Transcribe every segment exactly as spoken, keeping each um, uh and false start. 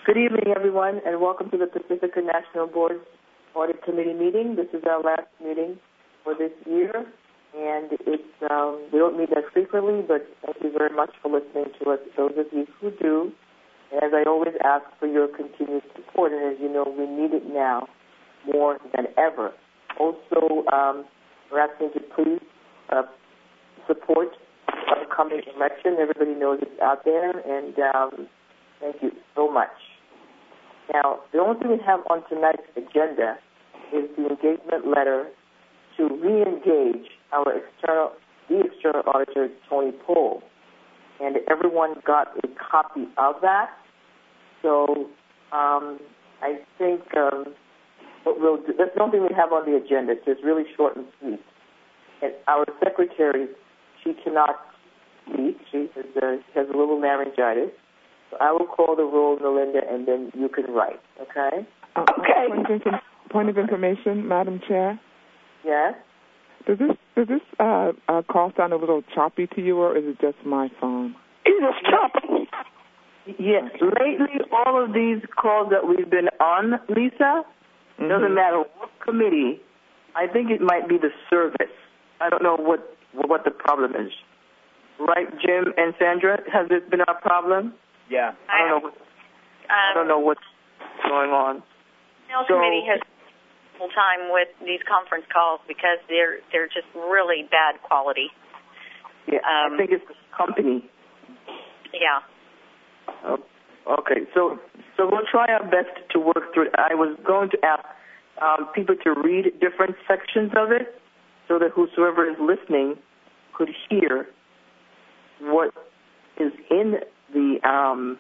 Good evening, everyone, and welcome to the Pacifica National Board Audit Committee meeting. This is our last meeting for this year, and it's um, we don't meet that frequently, but thank you very much for listening to us, those of you who do. And as I always ask for your continued support, and as you know, we need it now more than ever. Also, um, we're asking you to please uh, support the upcoming election. Everybody knows it's out there, and um, thank you so much. Now, the only thing we have on tonight's agenda is the engagement letter to re-engage our external, the external auditor, Tony Pohl. And everyone got a copy of that. So um, I think um, what we'll do, that's the only thing we have on the agenda. It's just really short and sweet. And our secretary, she cannot speak. She has, uh, she has a little laryngitis. So I will call the roll, Melinda, and then you can write, okay? Uh, okay. Point of, inf- point of information, Madam Chair? Yes? Does this does this uh, uh, call sound a little choppy to you, or is it just my phone? It is choppy. Yes. Lately, all of these calls that we've been on, Lisa, mm-hmm. doesn't matter what committee, I think it might be the service. I don't know what what the problem is. Right, Jim and Sandra? Has this been our problem? Yeah. I don't know. What, um, I don't know what's going on. The so, committee has full time with these conference calls because they're they're just really bad quality. Yeah, um, I think it's the company. Yeah. Oh, okay, so so we'll try our best to work through it. I was going to ask um, people to read different sections of it so that whosoever is listening could hear what is in the um,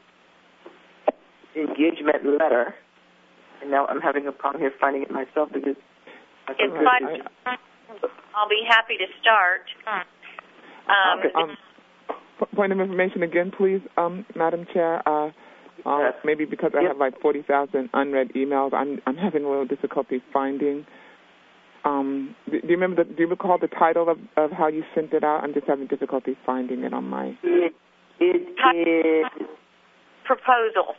engagement letter. And now I'm having a problem here finding it myself because I think it's like, I, I'll be happy to start. Um, okay, um, point of information again, please, um, Madam Chair. Uh, uh, yes. Maybe because I yep. have like forty thousand unread emails, I'm I'm having a little difficulty finding. Um, do, do you remember? The, do you recall the title of, of how you sent it out? I'm just having difficulty finding it on my. It, it is proposal.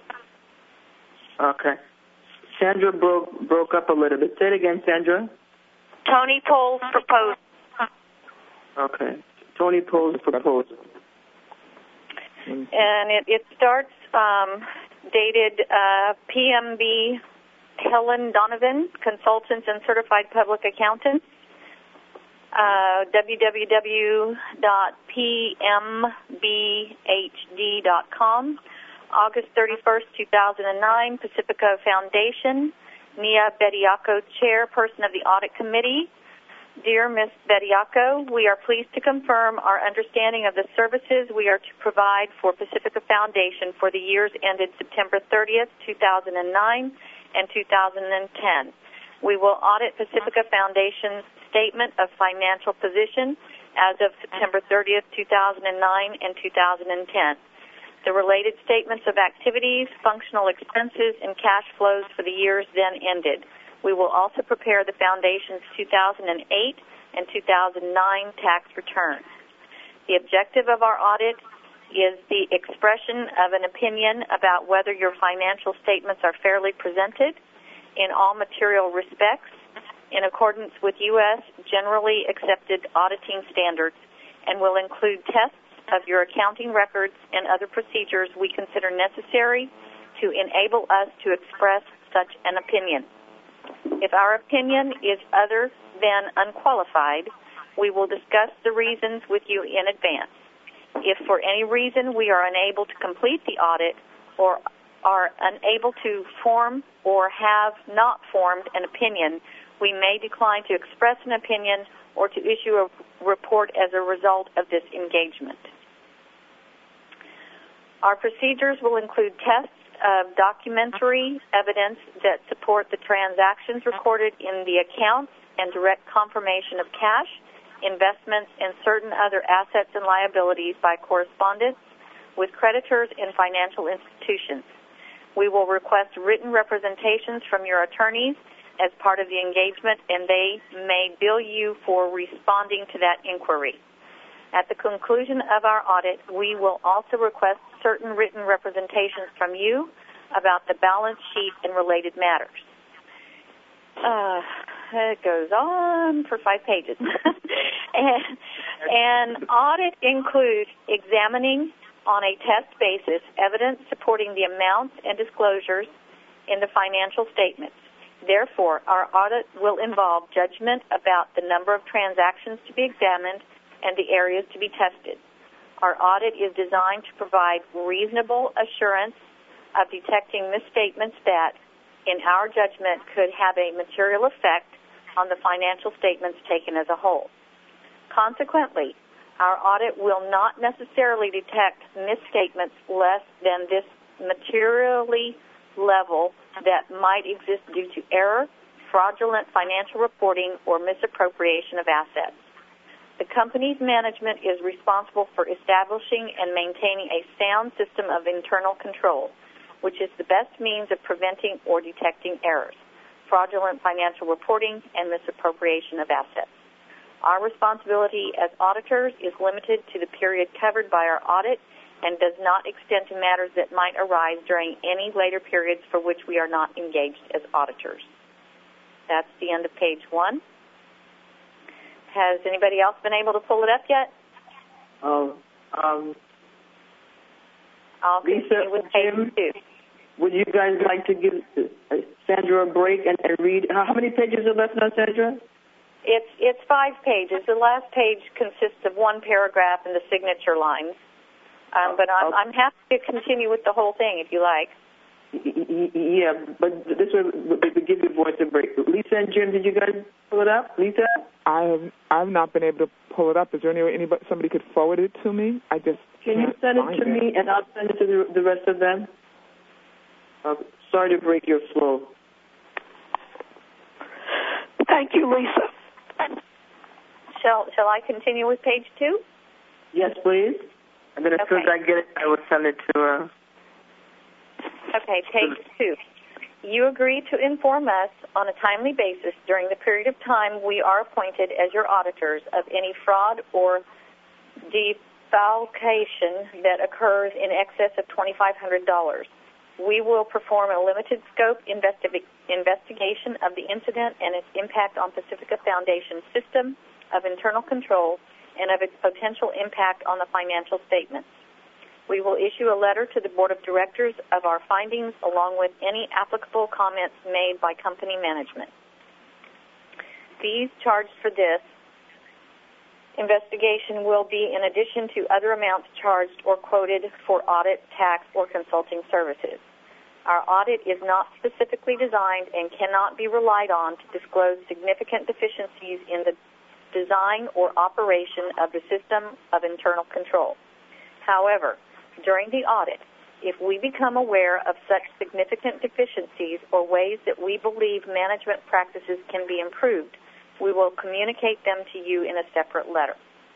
Okay. Sandra broke broke up a little bit. Say it again, Sandra. Tony Pohl's proposal. Okay. Tony Pohl's proposal. And it, it starts um, dated uh, P M B Helen Donovan, Consultants and Certified Public Accountants, uh, w w w dot p m b h d dot com, August thirty-first, two thousand nine, Pacifica Foundation, Nia Bediaco, Chairperson of the Audit Committee. Dear Miz Bediaco, we are pleased to confirm our understanding of the services we are to provide for Pacifica Foundation for the years ended September thirtieth, two thousand nine and two thousand ten. We will audit Pacifica Foundation's statement of financial position as of September thirtieth, two thousand nine and two thousand ten. The related statements of activities, functional expenses, and cash flows for the years then ended. We will also prepare the Foundation's two thousand eight and two thousand nine tax returns. The objective of our audit is the expression of an opinion about whether your financial statements are fairly presented in all material respects in accordance with U S generally accepted auditing standards and will include tests of your accounting records and other procedures we consider necessary to enable us to express such an opinion. If our opinion is other than unqualified, we will discuss the reasons with you in advance. If for any reason we are unable to complete the audit or are unable to form or have not formed an opinion, we may decline to express an opinion or to issue a report as a result of this engagement. Our procedures will include tests of documentary evidence that support the transactions recorded in the accounts and direct confirmation of cash, investments, and certain other assets and liabilities by correspondence with creditors and financial institutions. We will request written representations from your attorneys as part of the engagement, and they may bill you for responding to that inquiry. At the conclusion of our audit, we will also request certain written representations from you about the balance sheet and related matters. Uh, it goes on for five pages. and, and audit includes examining on a test basis evidence supporting the amounts and disclosures in the financial statements. Therefore, our audit will involve judgment about the number of transactions to be examined and the areas to be tested. Our audit is designed to provide reasonable assurance of detecting misstatements that, in our judgment, could have a material effect on the financial statements taken as a whole. Consequently, our audit will not necessarily detect misstatements less than this materially level that might exist due to error, fraudulent financial reporting, or misappropriation of assets. The company's management is responsible for establishing and maintaining a sound system of internal control, which is the best means of preventing or detecting errors, fraudulent financial reporting, and misappropriation of assets. Our responsibility as auditors is limited to the period covered by our audit and does not extend to matters that might arise during any later periods for which we are not engaged as auditors. That's the end of page one. Has anybody else been able to pull it up yet? Oh, um, I'll Lisa, continue with page Jim, two. Would you guys like to give uh, Sandra a break and, and read? How many pages are left now, Sandra? It's it's five pages. The last page consists of one paragraph and the signature lines. Um, but I'm, I'm happy to continue with the whole thing if you like. Yeah, but this will give your voice a break. Lisa and Jim, did you guys pull it up? Lisa? I have I've not been able to pull it up. Is there any way anybody somebody could forward it to me? I just Can you send it to me and I'll send it to the, the rest of them? Uh, sorry to break your flow. Thank you, Lisa. Shall Shall I continue with page two? Yes, please. And then as Okay. soon as I get it, I will send it to her. Uh, Okay, page two. You agree to inform us on a timely basis during the period of time we are appointed as your auditors of any fraud or defalcation that occurs in excess of twenty-five hundred dollars. We will perform a limited scope investi- investigation of the incident and its impact on Pacifica Foundation's system of internal control and of its potential impact on the financial statements. We will issue a letter to the Board of Directors of our findings along with any applicable comments made by company management. Fees charged for this investigation will be in addition to other amounts charged or quoted for audit, tax, or consulting services. Our audit is not specifically designed and cannot be relied on to disclose significant deficiencies in the design or operation of the system of internal control. However, during the audit, if we become aware of such significant deficiencies or ways that we believe management practices can be improved, we will communicate them to you in a separate letter.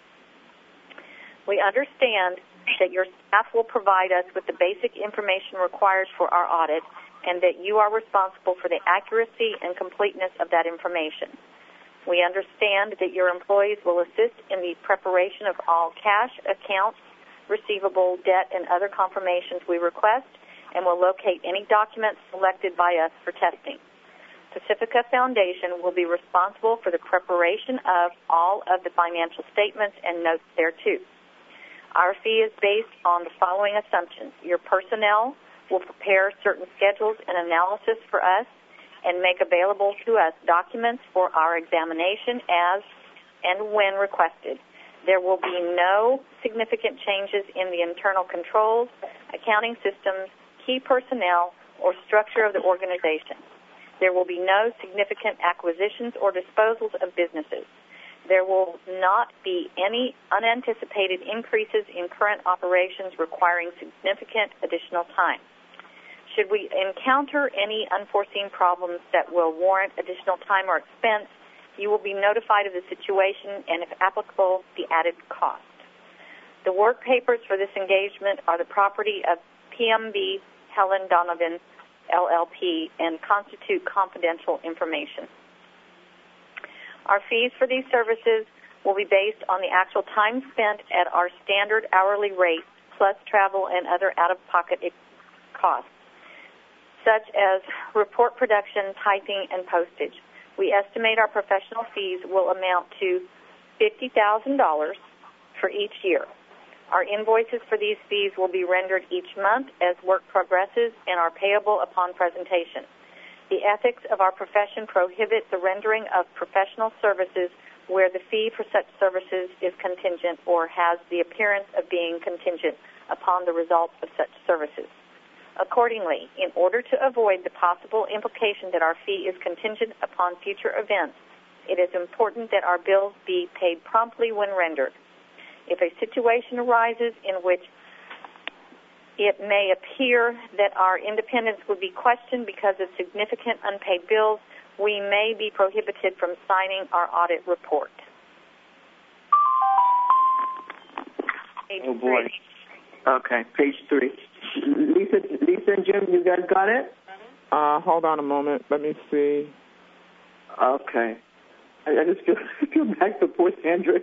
We understand that your staff will provide us with the basic information required for our audit and that you are responsible for the accuracy and completeness of that information. We understand that your employees will assist in the preparation of all cash, accounts, receivable, debt, and other confirmations we request and will locate any documents selected by us for testing. Pacifica Foundation will be responsible for the preparation of all of the financial statements and notes thereto. Our fee is based on the following assumptions. Your personnel will prepare certain schedules and analysis for us and make available to us documents for our examination as and when requested. There will be no significant changes in the internal controls, accounting systems, key personnel, or structure of the organization. There will be no significant acquisitions or disposals of businesses. There will not be any unanticipated increases in current operations requiring significant additional time. Should we encounter any unforeseen problems that will warrant additional time or expense, you will be notified of the situation and, if applicable, the added cost. The work papers for this engagement are the property of P M B Helen Donovan, L L P, and constitute confidential information. Our fees for these services will be based on the actual time spent at our standard hourly rate, plus travel and other out-of-pocket costs. such as report production, typing, and postage. We estimate our professional fees will amount to fifty thousand dollars for each year. Our invoices for these fees will be rendered each month as work progresses and are payable upon presentation. The ethics of our profession prohibit the rendering of professional services where the fee for such services is contingent or has the appearance of being contingent upon the results of such services. Accordingly, in order to avoid the possible implication that our fee is contingent upon future events, it is important that our bills be paid promptly when rendered. If a situation arises in which it may appear that our independence would be questioned because of significant unpaid bills, we may be prohibited from signing our audit report. Page oh, boy. Three. Okay, page three. Lisa, Lisa and Jim, you guys got it? Uh, hold on a moment. Let me see. Okay. I, I just feel, I feel bad for poor Sandra.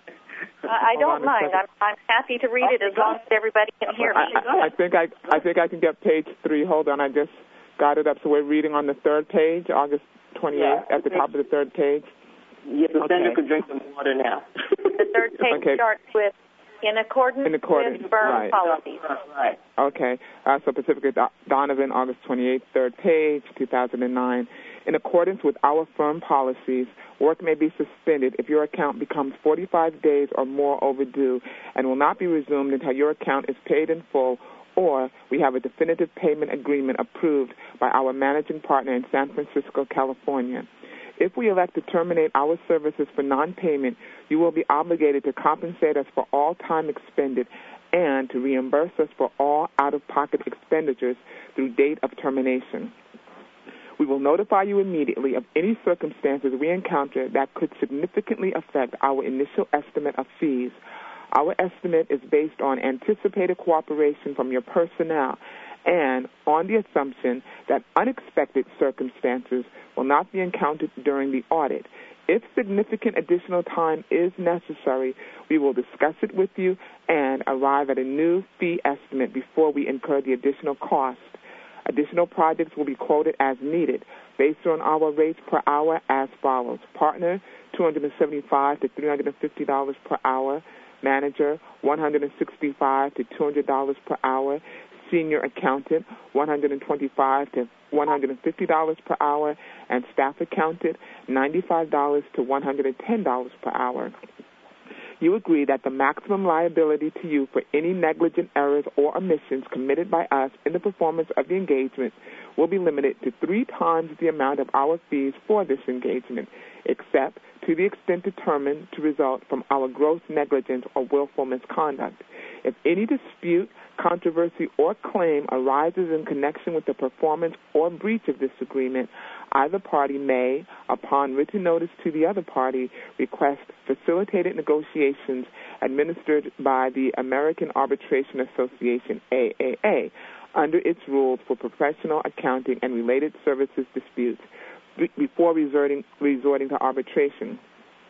Uh, I don't mind. I'm, I'm happy to read it as long as everybody can hear me. I, I, I think I, I think I can get page three. Hold on, I just got it up. So we're reading on the third page, August twenty-eighth, yeah, at the top of the third page. Yeah, so okay. Sandra could drink some water now. The third page okay. starts with in accordance, in accordance with firm right. policies. Right. Okay. Uh, so Pacifica Donovan, August twenty-eighth, third page, two thousand nine. In accordance with our firm policies, work may be suspended if your account becomes forty-five days or more overdue and will not be resumed until your account is paid in full or we have a definitive payment agreement approved by our managing partner in San Francisco, California. If we elect to terminate our services for non-payment, you will be obligated to compensate us for all time expended and to reimburse us for all out-of-pocket expenditures through date of termination. We will notify you immediately of any circumstances we encounter that could significantly affect our initial estimate of fees. Our estimate is based on anticipated cooperation from your personnel and on the assumption that unexpected circumstances will not be encountered during the audit. If significant additional time is necessary, we will discuss it with you and arrive at a new fee estimate before we incur the additional cost. Additional projects will be quoted as needed based on our rates per hour as follows. Partner, two hundred seventy-five dollars to three hundred fifty dollars per hour. Manager, one hundred sixty-five dollars to two hundred dollars per hour. Senior accountant, one hundred twenty-five dollars to one hundred fifty dollars per hour. And staff accountant, ninety-five dollars to one hundred ten dollars per hour. You agree that the maximum liability to you for any negligent errors or omissions committed by us in the performance of the engagement will be limited to three times the amount of our fees for this engagement, except to the extent determined to result from our gross negligence or willful misconduct. If any dispute, controversy, or claim arises in connection with the performance or breach of this agreement, either party may, upon written notice to the other party, request facilitated negotiations administered by the American Arbitration Association, A A A, under its rules for professional accounting and related services disputes before resorting, resorting to arbitration.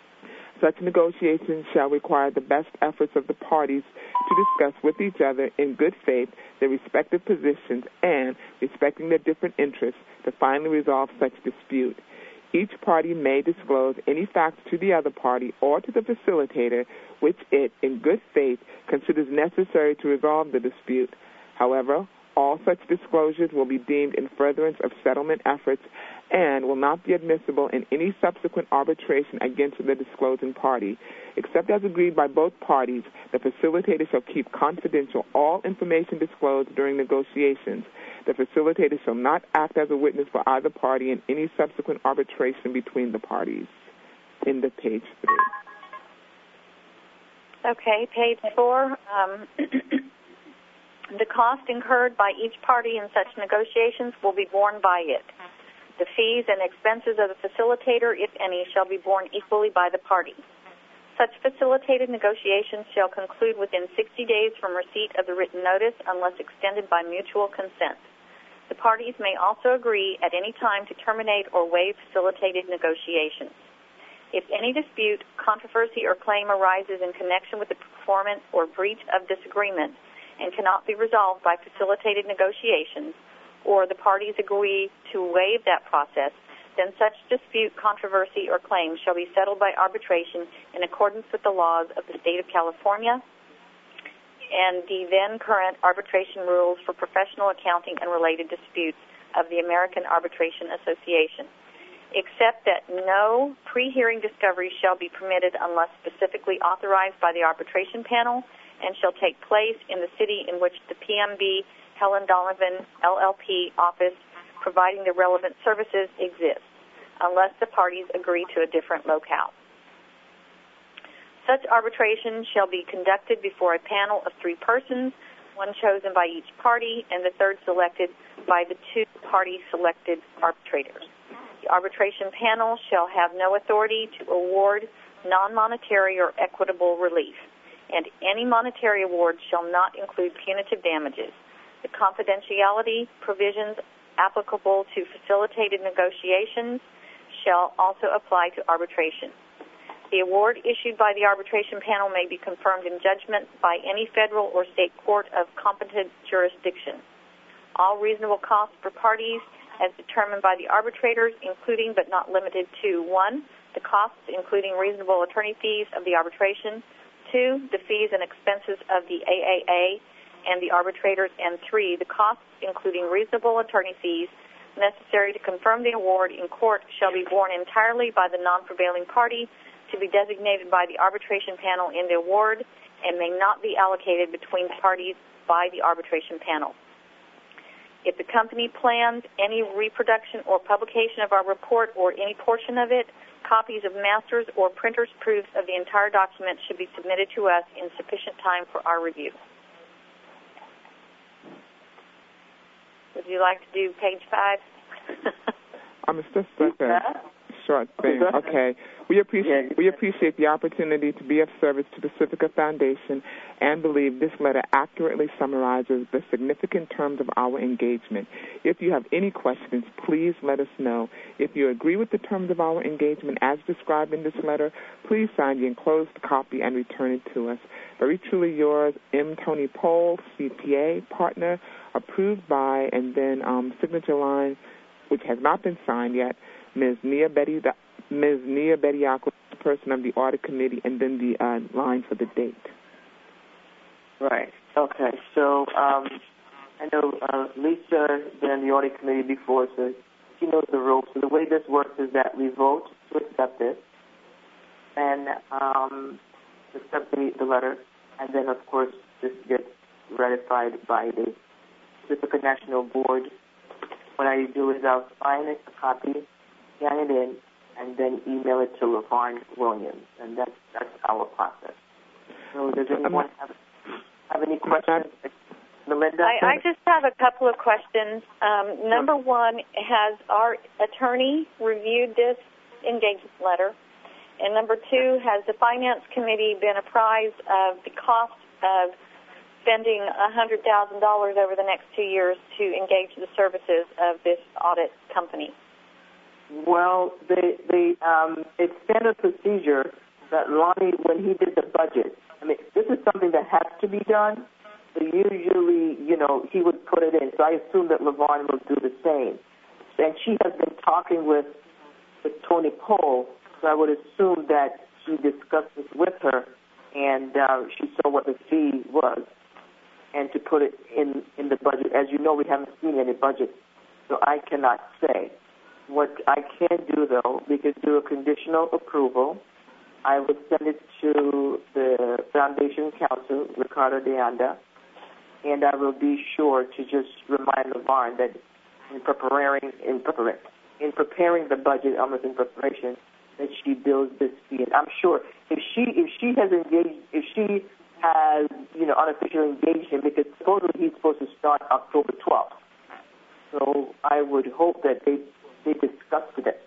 Such negotiations shall require the best efforts of the parties to discuss with each other in good faith their respective positions and, respecting their different interests, to finally resolve such dispute. Each party may disclose any facts to the other party or to the facilitator which it, in good faith, considers necessary to resolve the dispute. However, all such disclosures will be deemed in furtherance of settlement efforts and will not be admissible in any subsequent arbitration against the disclosing party. Except as agreed by both parties, the facilitator shall keep confidential all information disclosed during negotiations. The facilitator shall not act as a witness for either party in any subsequent arbitration between the parties. End of page three. Okay, page four. Um, the cost incurred by each party in such negotiations will be borne by it. The fees and expenses of the facilitator, if any, shall be borne equally by the party. Such facilitated negotiations shall conclude within sixty days from receipt of the written notice unless extended by mutual consent. The parties may also agree at any time to terminate or waive facilitated negotiations. If any dispute, controversy, or claim arises in connection with the performance or breach of this agreement and cannot be resolved by facilitated negotiations, or the parties agree to waive that process, then such dispute, controversy, or claim shall be settled by arbitration in accordance with the laws of the State of California and the then current arbitration rules for professional accounting and related disputes of the American Arbitration Association, except that no pre-hearing discovery shall be permitted unless specifically authorized by the arbitration panel and shall take place in the city in which the P M B Helen Donovan L L P office providing the relevant services exists, unless the parties agree to a different locale. Such arbitration shall be conducted before a panel of three persons, one chosen by each party and the third selected by the two party-selected arbitrators. The arbitration panel shall have no authority to award non-monetary or equitable relief, and any monetary award shall not include punitive damages. The confidentiality provisions applicable to facilitated negotiations shall also apply to arbitration. The award issued by the arbitration panel may be confirmed in judgment by any federal or state court of competent jurisdiction. All reasonable costs for parties as determined by the arbitrators, including but not limited to, one, the costs including reasonable attorney fees of the arbitration, two, the fees and expenses of the A A A and the arbitrators, and three, the costs including reasonable attorney fees necessary to confirm the award in court shall be borne entirely by the non-prevailing party to be designated by the arbitration panel in the award and may not be allocated between parties by the arbitration panel. If the company plans any reproduction or publication of our report or any portion of it, copies of masters or printer's proofs of the entire document should be submitted to us in sufficient time for our review. Would you like to do page five? I'm just like a short thing. Okay. We appreciate we appreciate the opportunity to be of service to Pacifica Foundation and believe this letter accurately summarizes the significant terms of our engagement. If you have any questions, please let us know. If you agree with the terms of our engagement as described in this letter, please sign the enclosed copy and return it to us. Very truly yours, M. Tony Pohl, C P A, partner, approved by, and then um, signature line, which has not been signed yet, Miz Nia Betty, Miz Nia Bediako, person of the audit committee, and then the uh, line for the date. Right. Okay. So um, I know uh, Lisa has been on the audit committee before, so she knows the ropes. So the way this works is that we vote to accept this, and um, accept the, the letter, and then of course this gets ratified by the Pacifica National Board. What I do is I'll sign it, a copy, scan it in, and then email it to LaVarn Williams, and that's that's our process. So does anyone have, have any questions? Melinda? I, I just have a couple of questions. Um, number one, has our attorney reviewed this engagement letter? And number two, has the Finance Committee been apprised of the cost of spending one hundred thousand dollars over the next two years to engage the services of this audit company? Well, they, they, um, it's standard procedure that Lonnie, when he did the budget, I mean, this is something that has to be done, but usually, you know, he would put it in. So I assume that LaVarn will do the same. And she has been talking with, with Tony Pohl, so I would assume that she discussed this with her, and uh, she saw what the fee was, and to put it in, in the budget. As you know, we haven't seen any budget, so I cannot say. What I can do, though, we could do a conditional approval. I would send it to the Foundation Counsel, Ricardo de Anda, and I will be sure to just remind LaVarn that in preparing, in preparing, in preparing the budget, almost in preparation, that she bills this fee. And I'm sure if she if she has engaged, if she has, you know, unofficially engaged him, because supposedly he's supposed to start October twelfth. So I would hope that they they discussed it.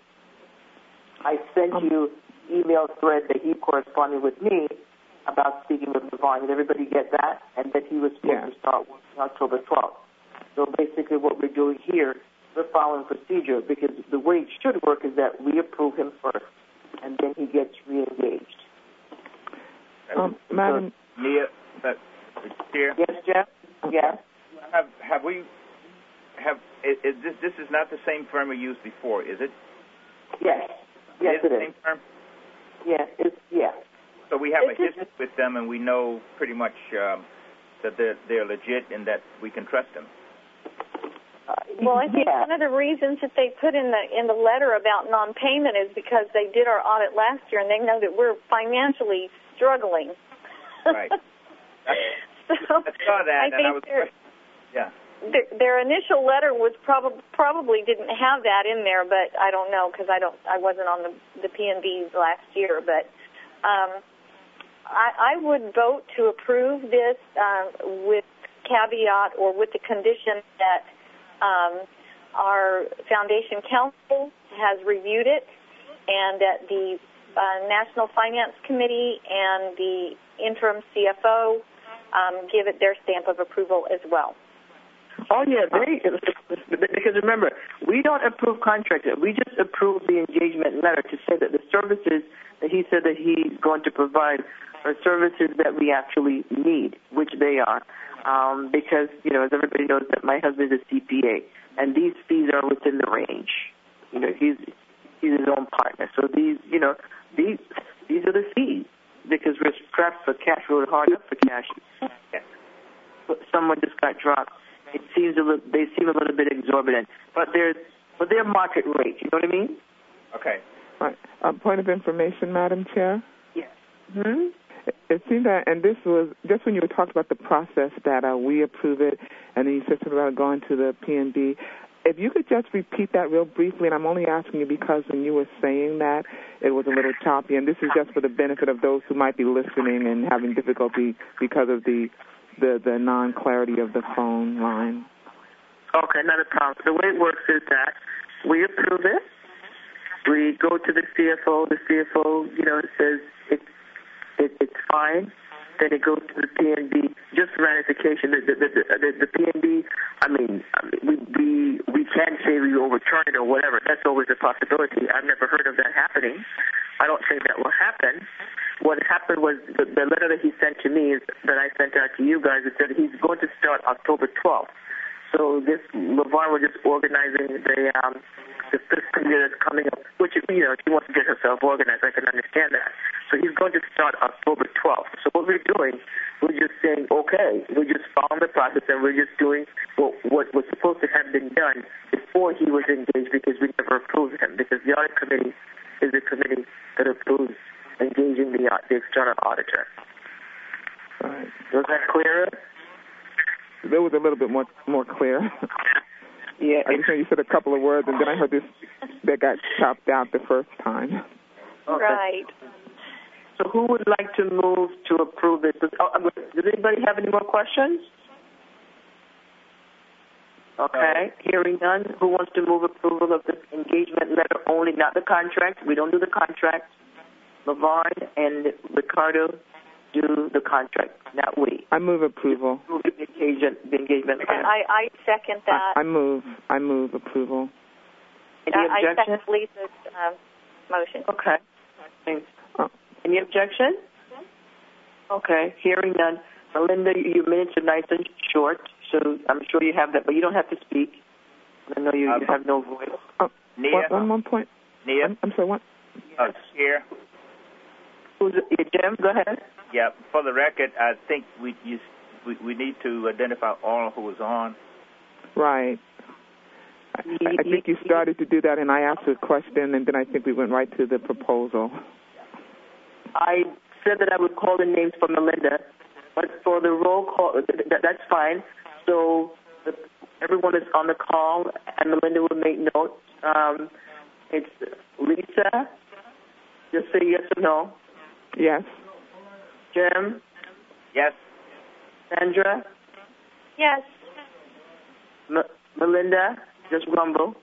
I sent um, you email thread that he corresponded with me about speaking with LaVarn. Did everybody get that? And that he was supposed yeah. to start working October twelfth. So basically what we're doing here, we're following procedure, because the way it should work is that we approve him first, and then he gets re-engaged. Um, Madam Nia, that here. Yes, Jeff. Okay. Yes. Have have we have is, is this this is not the same firm we used before, is it? Yes. Yes, it is. it The same firm? Yes, it's yeah. So we have It's a history with them, and we know pretty much um, that they're they're legit and that we can trust them. Uh, Well, I think yeah. one of the reasons that they put in the in the letter about non-payment is because they did our audit last year, and they know that we're financially struggling. Right. so I saw that, I and think I was their, yeah. their, their initial letter was probably probably didn't have that in there, but I don't know because I don't I wasn't on the the P N Bs last year, but. Um, I, I would vote to approve this uh, with caveat or with the condition that um, our Foundation Council has reviewed it and that the uh, National Finance Committee and the interim C F O um, give it their stamp of approval as well. Oh, yeah, they, because remember, we don't approve contracts. We just approve the engagement letter to say that the services that he said that he's going to provide are services that we actually need, which they are. Um, because, you know, as everybody knows, that my husband is a C P A, and these fees are within the range. You know, he's he's his own partner. So these, you know, these these are the fees because we're strapped for cash, we're hard up for cash. Someone just got dropped. It seems a little, they seem a little bit exorbitant, but they're but they're market rate. You know what I mean? Okay. Right. A point of information, Madam Chair. Yes. Hmm. It, it seemed that, and this was just when you were talking about the process that uh, we approve it, and then you said something about going to the P N B. If you could just repeat that real briefly, and I'm only asking you because when you were saying that, it was a little choppy, and this is just for the benefit of those who might be listening and having difficulty because of the the, the non-clarity of the phone line. Okay, not a problem. The way it works is that we approve it. We go to the C F O. The C F O, you know, says it's it, it's fine. Then it goes to the P N B just for ratification. The the the, the, the P N B. I mean, I mean, we we we can say we overturn it or whatever. That's always a possibility. I've never heard of that happening. I don't think that will happen. What happened was the, the letter that he sent to me is, that I sent out to you guys. It said he's going to start October twelfth. So this LeVar was just organizing the um, the fiscal year that's coming up, which, you know, she wants to get herself organized. I can understand that. So he's going to start October twelfth. So what we're doing, we're just saying, okay, we're just following the process, and we're just doing what, what was supposed to have been done before he was engaged, because we never approved him, because the audit committee is the committee that approves engaging the, uh, the external auditor. Right. Was that clearer? It was a little bit more more clear. Yeah. I just know you said a couple of words, and then I heard this that got chopped out the first time. Okay. Right. So who would like to move to approve this? Does, oh, does anybody have any more questions? Okay. Hearing none. Who wants to move approval of the engagement letter only, not the contract? We don't do the contract. LeVar and Ricardo do the contract, not we. I move approval. Move the engagement, the engagement letter. I, I second that. I, I move. I move approval. Any uh, I objection? second Lisa's uh, motion. Okay. Thanks. Oh. Any objection? Okay. Hearing none. Melinda, your minutes are nice and short, so I'm sure you have that, but you don't have to speak. I know you, you have no voice. Oh, Nia? one, one more point. Nia? I'm, I'm sorry, what? Uh, here. Who's it? Jim, go ahead. Yeah, for the record, I think we you, we, we need to identify all who was on. Right. I, I think you started to do that, and I asked a question, and then I think we went right to the proposal. I said that I would call the names for Melinda, but for the roll call, that, that's fine. So the, everyone is on the call, and Melinda will make notes. Um, it's Lisa. Just say yes or no. Yes. Jim? Yes. Sandra? Yes. M- Melinda? Just rumble.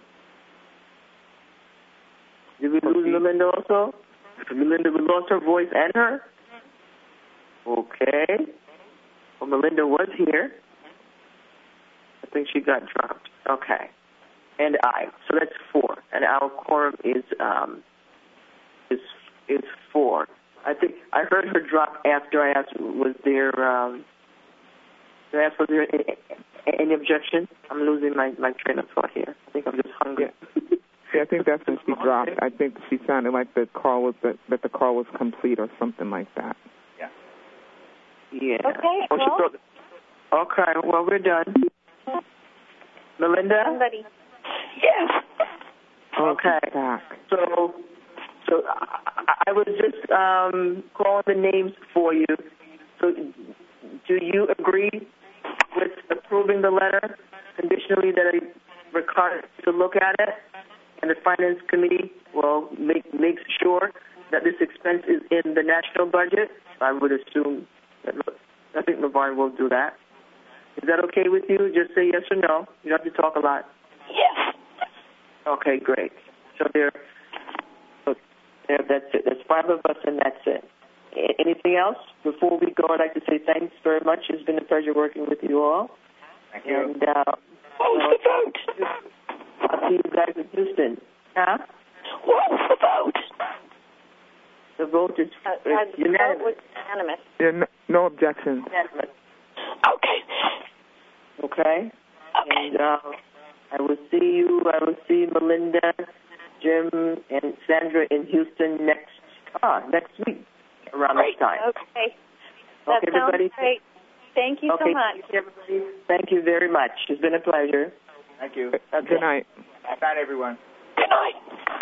Did we lose Melinda also? Melinda, we lost her voice and her? Okay. Well, Melinda was here. I think she got dropped. Okay. And I. So that's four. And our quorum is um is is four. I think I heard her drop after I asked, was there, um, I asked, was there Any objection? I'm losing my, my train of thought here. I think I'm just hungry. Yeah, yeah I think that's when she dropped. I think she sounded like the call was that, that the call was complete or something like that. Yeah. Yeah. Okay, Oh, she well. thought, okay, well, we're done. Melinda? Somebody. Yes. Okay. So, so I, I was just um, calling the names for you. So, do you agree with approving the letter conditionally that I required to look at it, and the finance committee will make makes sure that this expense is in the national budget? I would assume that I think LaVarn will do that. Is that okay with you? Just say yes or no. You don't have to talk a lot. Yes. Okay, great. So there, so there that's it. There's five of us, and that's it. A- anything else? Before we go, I'd like to say thanks very much. It's been a pleasure working with you all. Thank you. And uh, What was the vote? I'll see you guys in Houston. Huh? What was the vote? The vote is Uh, it's the unanimous. vote was unanimous. Yeah, no, no objections. Unanimous. Okay. Okay. Okay. And uh, I will see you. I will see Melinda, Jim, and Sandra in Houston next ah next week around Great. this time. Okay. That Okay, sounds everybody. great. Thank you Okay, so much. thank you, everybody. Thank you very much. It's been a pleasure. Thank you. Okay. Good night. Good night, everyone. Good night.